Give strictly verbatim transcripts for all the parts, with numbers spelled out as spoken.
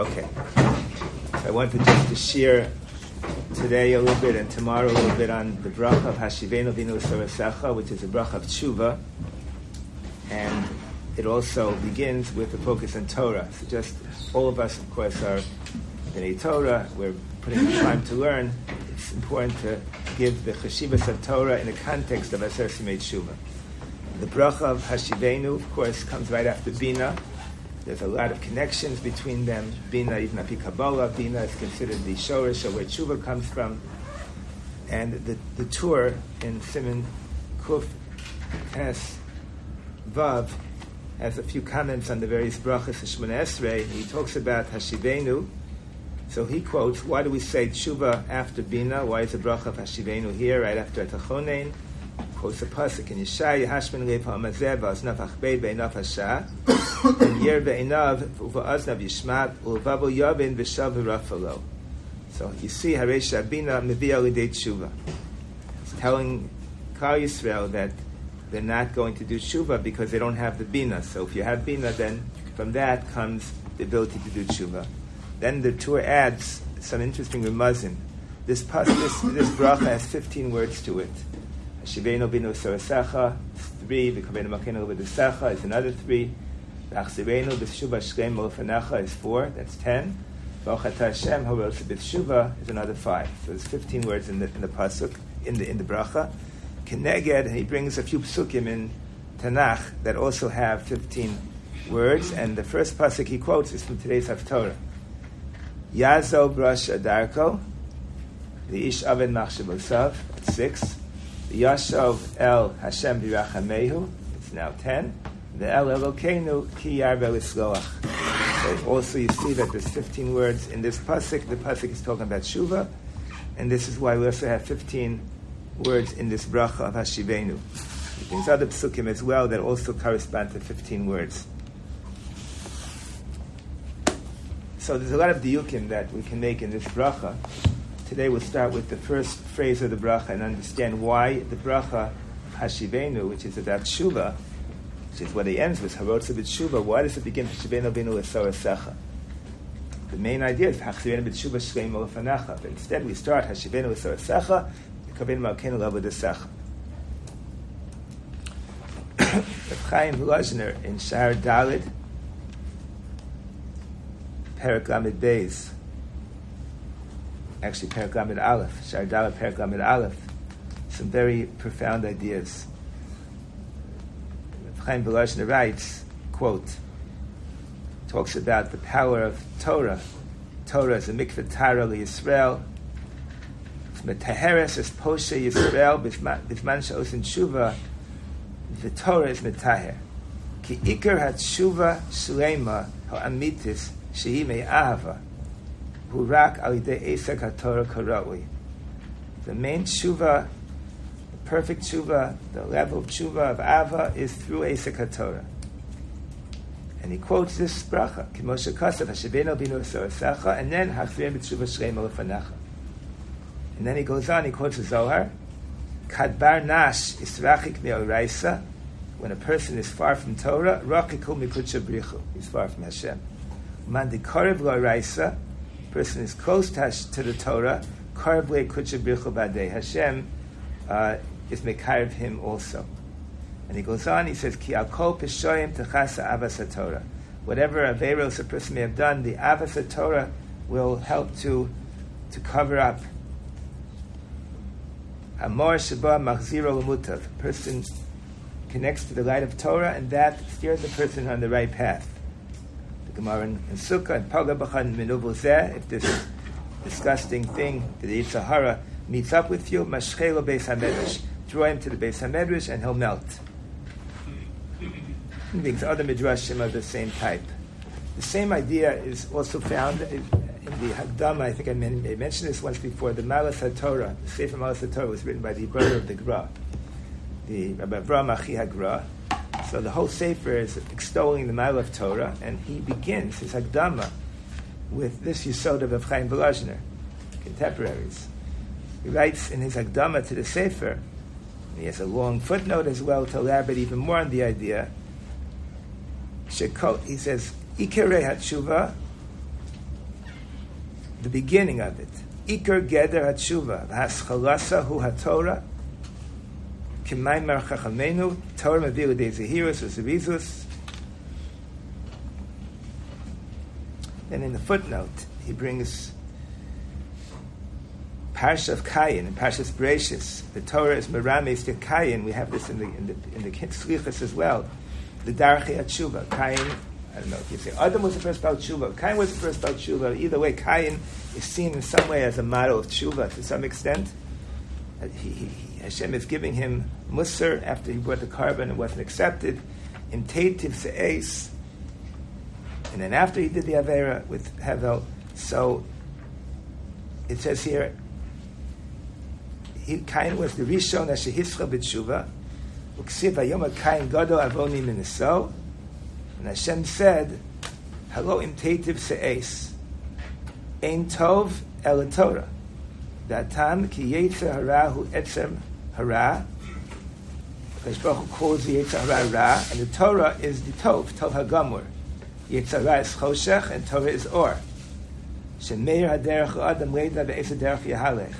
Okay. So I wanted just to share today a little bit and tomorrow a little bit on the bracha of Hashivenu Binu Sorasecha, which is a bracha of tshuva, and it also begins with a focus on Torah. So just all of us, of course, are in Torah. We're putting the time to learn. It's important to give the cheshivas of Torah in the context of Aser Simei Tshuva. The bracha of Hashivenu, of course, comes right after Bina. There's a lot of connections between them. Bina, even Api Kabbalah, Bina is considered the shorish of where tshuva comes from. And the, the tour in Siman Kuf Tes Vav has a few comments on the various brachas of Shemona Esrei. He talks about Hashivenu. So he quotes, why do we say tshuva after Bina? Why is the bracha of Hashivenu here, right after Atachonein? Quotes a pasuk in Yeshaya, Hashmin Lev HaMazeh V'aznav Achbeid Ve'inav Hasha and Yer Ve'inav V'aznav Yishmat U'Vavo Yavin V'shav V'rafalo. So you see, Haresha Bina Mevia L'dei Tshuva. It's telling Klal Yisrael that they're not going to do tshuva because they don't have the Bina. So if you have Bina, then from that comes the ability to do tshuva. Then the Torah adds some interesting remazim. This pas, this, this bracha has fifteen words to it. Hashivenu Binu Sorasecha, three. V'kavenu Makenu V'desecha is another three. V'achzirenu B'shuva Shkeim L'Lefanecha is four. That's ten. V'ochata Hashem Harosa B'shuva is another five. So there's fifteen words in the in the pasuk in the in the bracha. Keneged, and he brings a few psukim in Tanakh that also have fifteen words. And the first pasuk he quotes is from today's Haftorah. Yazo Brash Adarko, the Ish Aven Machshavosav, that's six. The Yashov El Hashem Birachamehu, it's now ten. The El Elokeinu Ki Yarvel Isloach. So also you see that there's fifteen words in this pasuk. The pasuk is talking about Shuva, and this is why we also have fifteen words in this bracha of Hashivenu. There's other psukim as well that also correspond to fifteen words. So there's a lot of diyukim that we can make in this bracha. Today we'll start with the first phrase of the bracha and understand why the bracha Hashivenu, which is about tshuva, which is what it ends with, Harotza b'tshuva. Why does it begin Hashivenu binu l'sorasecha? The main idea is Hachzirenu b'tshuva shleim l'fanecha. But instead we start Hashivenu l'sorasecha, Kavenu malkeinu l'avodasecha. Reb Chaim Lozner in Shar Dalid, Perek Lamed Beis, actually Perek Lamed Aleph, Shar Dalid Perek Lamed Aleph, some very profound ideas. Reb Chaim Lozner writes, quote, talks about the power of Torah. Torah is a mikveh tara liYisrael. Metaheres is poshe Yisrael b'zman she'osin tshuva. The Torah is metaher. Ki ikar hatshuva shleima ha'amitis shehi me'ahava hu rak al yidei esek haTorah karaui. The main tshuva, the perfect tshuva, the level of tshuva of ava is through esek haTorah. And he quotes this bracha, Ki Moshe Kasav Hashivenu Binu Sorasecha, and then Hachzirenu b'tshuva shleima l'fanecha. And then he goes on, he quotes the Zohar, Kadbar Nash Israchik Me'oraisa, when a person is far from Torah, Rachiku Mikudsha Brichu, he's far from Hashem. Man Dikorev L'oraisa, person is close to, Hash, to the Torah, Korev Le'kudsha Brichu Badei, Hashem uh, is Mekarev him also. And he goes on, he says, Ki al kol peshoyim techasa avas HaTorah. Whatever averos a person may have done, the avas HaTorah will help to, to cover up. Amor Sheba Machziro L'mutav. A person connects to the light of Torah, and that steers the person on the right path. The Gemara in Sukkah and Paga B'chan Minuvu Zeh, if this disgusting thing, the Yetzer Hara, meets up with you, Mashchelo Beis HaMedrash, draw him to the Beis HaMedrash, and he'll melt. And these other midrashim are the same type. The same idea is also found in the Hagdama. I think I mentioned this once before. The Malas HaTorah, the Sefer Malas HaTorah, was written by the brother of the Gra, the Rabbi Avraham Achi HaGra. So the whole Sefer is extolling the Mal of Torah, and he begins his Hagdama with this Yisod of Reb Chaim Volozhner, contemporaries. He writes in his Hagdama to the Sefer, and he has a long footnote as well to elaborate even more on the idea. He says, Ikere HaTshuva the beginning of it. Iker Geder HaTshuva, V'haschalasa Hu HaTorah, K'maimer Chachamenu, Torah Mevil Dei Zehirus U'Zevizus. Then in the footnote, he brings Parsha of Kayin and Parshas Bereishis. The Torah is Merames to Kayin. We have this in the in the in the Slichas as well. The Darchei HaTshuva. Kayin, I don't know if you say Adam was the first about Tshuva. Kayin was the first about Tshuva. Either way, Kayin is seen in some way as a model of Tshuva to some extent. He, he, he, Hashem is giving him Musar after he brought the carbon and wasn't accepted. In Teitiv Se'es. And then after he did the Avera with Hevel, so it says here, he Kain was the Rishon Asher Hischa B'Tshuva, Uksiv Hayom HaKain Godo Avoni Miniso, and Hashem said, Halo Im Teitiv Se'es, Ein Tov El Torah, Datam Ki Yetzer Hara Hu Etzem Hara, Kadosh Baruch Hu calls the Yetzer Hara Ra, and the Torah is the Tov, Tov HaGamur. Yetzer Hara is Choshech, and Torah is Or. Shemeir HaDerech Adam Leida Be'ez HaDerech Yahalech.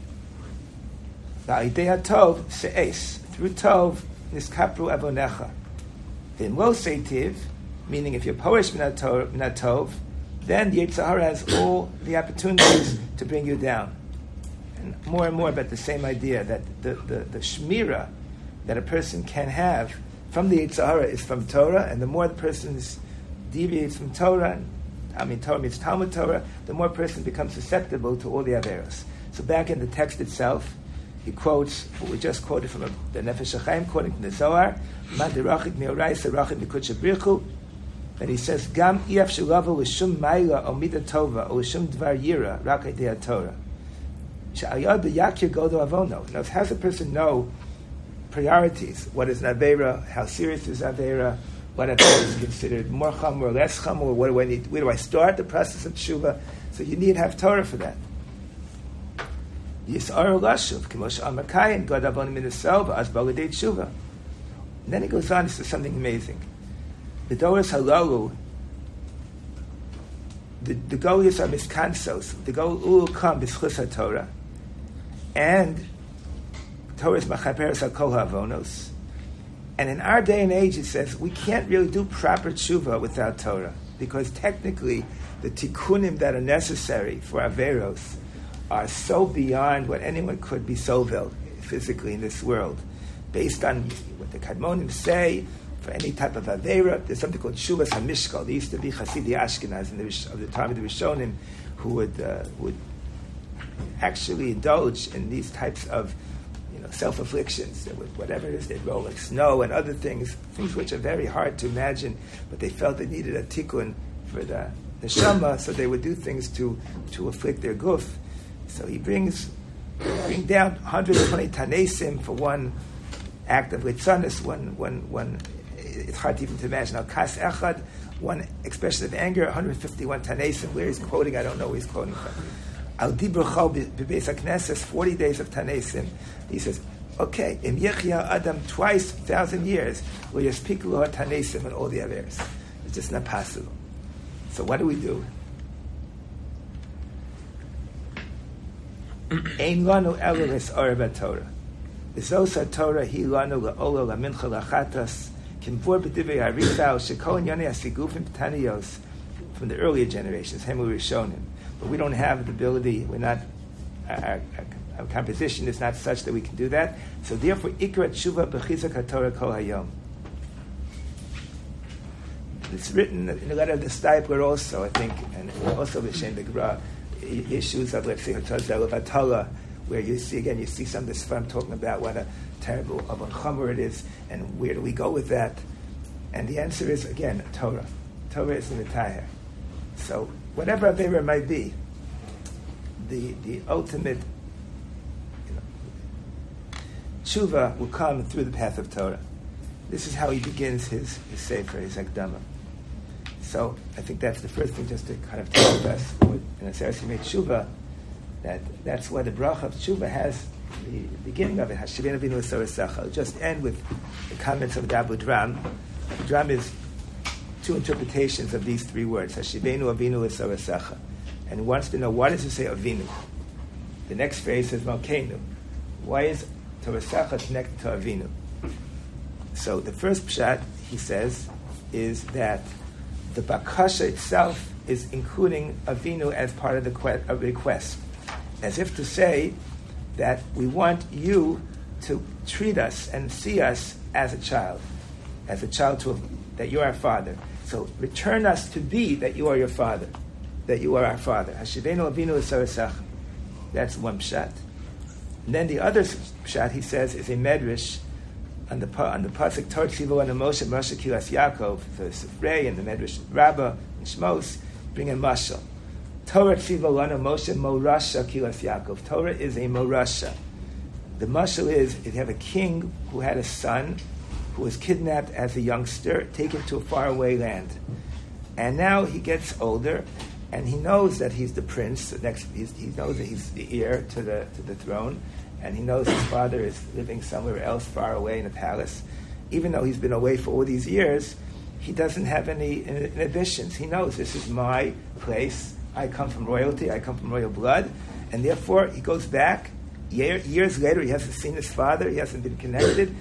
Ba'idei HaTov Se'es. Through Tov, Niskapru Avonecha. V'imlo Seitiv, meaning if you're Polish Minat Tov, then the Yetzer Hara has all the opportunities to bring you down. And more and more about the same idea, that the, the, the Shmira that a person can have from the Yetzer Hara is from Torah, and the more the person is deviates from Torah, I mean Torah means Talmud Torah, the more a person becomes susceptible to all the Averos. So back in the text itself, he quotes what we just quoted from the Nefesh HaChaim, quoting from the Zohar, that he says, Gam iaf shulavo l'shum mayla o mida tova o l'shum dvar yira rak idei Torah. She'ayad yakir godo avono. Now, how does a person know priorities? What is an Avera? How serious is Avera? What is considered more chum or less chum, or what do I need? Where do I start the process of tshuva? So you need to have Torah for that. Yisar lashuv k'mosh amakayin god avonim minaso v'az b'aladei tshuva. And then he goes on to something amazing. The doros halalu, the the goyos are miskansos. The goy will come b'schus haTorah, and Torah is machaperes hakol havonos. And in our day and age, it says, we can't really do proper tshuva without Torah, because technically the tikkunim that are necessary for Averos are so beyond what anyone could be sovel physically in this world. Based on what the Kadmonim say, for any type of Avera, there's something called Shuvas HaMishkal. There used to be Chasidi Ashkenaz in the, of the time of the Rishonim who would, uh, would actually indulge in these types of self-afflictions, whatever it is, they'd roll like snow and other things, things which are very hard to imagine, but they felt they needed a tikkun for the neshama, so they would do things to, to afflict their guf. So he brings bring down one hundred twenty tanesim for one act of litzanis, one, one, one, it's hard to even to imagine. Al kas echad, one expression of anger, one hundred fifty-one tanesim, where he's quoting, I don't know where he's quoting from. Al dibruchal bebeis haknesses, forty days of tanesim. He says, okay, im yechya adam twice, thousand years, will you speak lo tanesim and all the others? It's just not possible. So what do we do? Ein lanu elu les'or b'Torah. V'zos Torah hi lanu la'olo la'mincha la'chatas kimvor b'divrei harithal shekol inyonei hasigufim b'taniyos from the earlier generations, Hemu Rishonim. But we don't have the ability, we're not, our, our, our composition is not such that we can do that. So therefore, Ikra Tshuva B'chizak HaTorah Kol Hayom. It's written in the letter of the Steipler also, I think, and also B'Shem Be'Gra, issues of, let's say, Hatazel of Atala, where you see, again, you see some of this from talking about what a terrible Avon Chomer it is, and where do we go with that? And the answer is, again, Torah. Torah is in the Tahir. So, whatever Avera might be, the the ultimate you know, tshuva will come through the path of Torah. This is how he begins his, his sefer, his Akdama. So I think that's the first thing, just to kind of tell us, in a Aseres Yemei Tshuva, that that's why the bracha of tshuva has the beginning of it. Hashivenu Avinu L'Soresecha. I'll just end with the comments of the Abu Dram. Abu Dram is two interpretations of these three words. Hashivenu Avinu L'Soresecha. and he wants to know, why does it say Avinu? The next phrase says Malkeinu. Why is Torasecha connected to Avinu? So the first pshat, he says, is that the bakasha itself is including Avinu as part of the que- of request, as if to say that we want you to treat us and see us as a child, as a child to that you are our father. So return us to be that you are your father, that you are our father. Hashivenu Avinu L'Sarasecha. That's one pshat. And then the other pshat, he says, is a medrash on the on the pasuk Torah Tzivu and Moshe Moshe Kilas Yaakov. So the Sifrei and the medrash Rabbah and Shmos bring a mashal. Torah Tzivu Lana Moshe Morasha Kilas Yaakov. Torah is a morasha. The mashal is, if you have a king who had a son who was kidnapped as a youngster, taken to a faraway land, and now he gets older, and he knows that he's the prince. The next, he's, he knows that he's the heir to the to the throne, and he knows his father is living somewhere else, far away in a palace. Even though he's been away for all these years, he doesn't have any inhibitions. He knows this is my place. I come from royalty. I come from royal blood, and therefore he goes back. Year, years later, he hasn't seen his father. He hasn't been connected.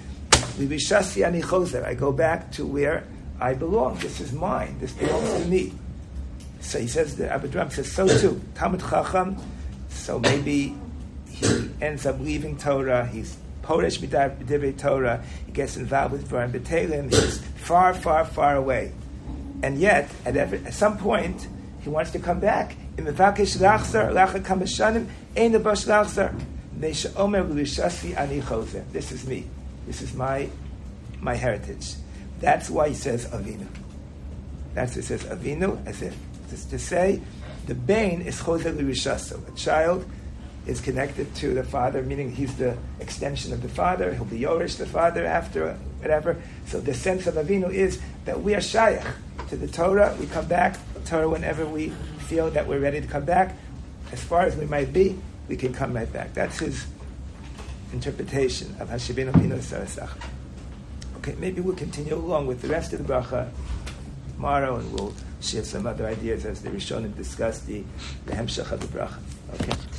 I go back to where I belong. This is mine. This belongs to me. So he says, the Abadram says, so too, Talmud Chacham, so maybe he ends up leaving Torah, he's Poresh B'divrei Torah, he gets involved with Dvarim B'Telim, he's far, far, far away. And yet, at, every, at some point, he wants to come back. In Mevakesh Lachzar, Lacha Kamashanim, Ein Nebash Lachzar, Neisha Omer L'Rishasi Ani Chozer. This is me. This is my my heritage. That's why he says Avinu. That's why he says Avinu, as if to say the Bain is Chozer L'Rishaso. A child is connected to the father, meaning he's the extension of the father. He'll be Yorish, the father, after whatever. So the sense of Avinu is that we are Shayach to the Torah. We come back to Torah whenever we feel that we're ready to come back. As far as we might be, we can come right back. That's his interpretation of Hashivenu Avinu L'Sarasecha. Okay, maybe we'll continue along with the rest of the bracha tomorrow, and we'll share some other ideas as the Rishonim discuss the, the Hemshech of the bracha. Okay.